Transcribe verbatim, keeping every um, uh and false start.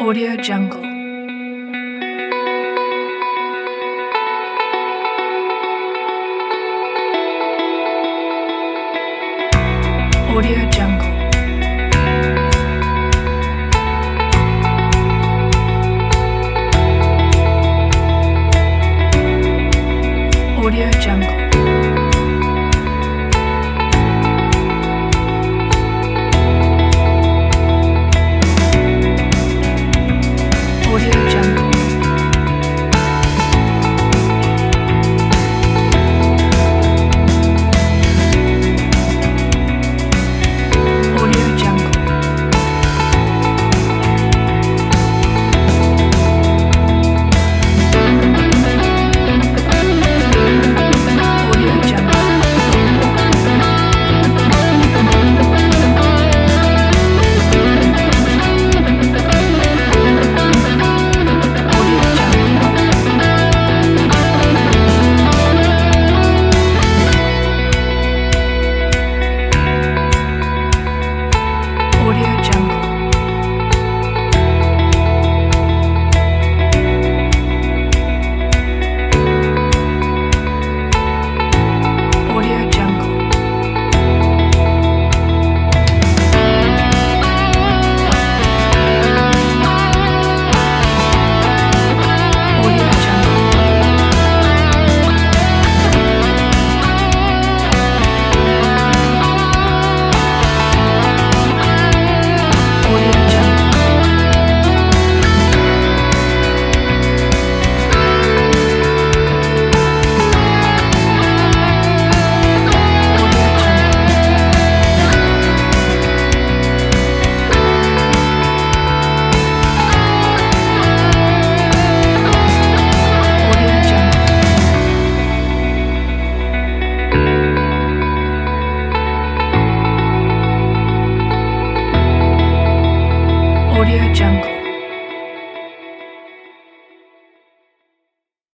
Audio Jungle. Audio Jungle. Audio Jungle. Audio Jungle. Audio Jungle. Audio Jungle. Audio Jungle. Audio Jungle. Audio Jungle. Audio Jungle. Audio Jungle. Audio Jungle. Audio Jungle.